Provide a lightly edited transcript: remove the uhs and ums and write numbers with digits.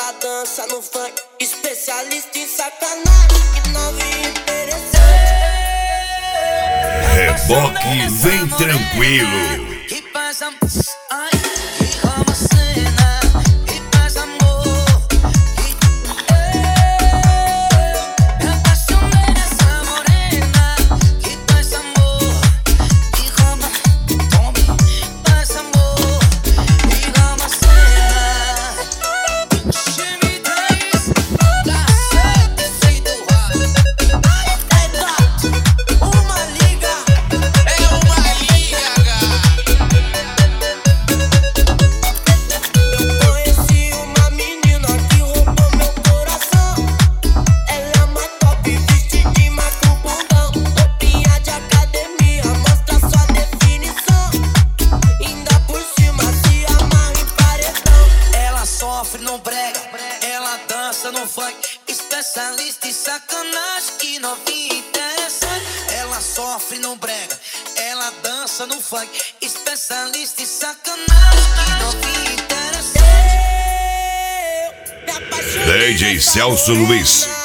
Ela dança no funk, especialista em sacanagem, que novinha interessante. Reboque vem tranquilo. E faz ai, e rouba a cena, e faz amor. Me apaixonei nessa morena, que faz amor, e rouba, tome, faz amor, e rouba a cena. Chame 10, dá certo, efeito Uma liga, é uma liga. eu conheci uma menina que roubou meu coração. Ela é uma top, vestidinha com bundão, roupinha de academia, mostra sua definição. Ainda por cima se amarra em paredão. Ela sofre no brega, ela dança no funk, especialista em sacanagem, que novinha interessante. Ela sofre no brega, ela dança no funk, especialista em sacanagem, que novinha interessante. Eu me apaixonei DJ nessa Celso morena. Luiz.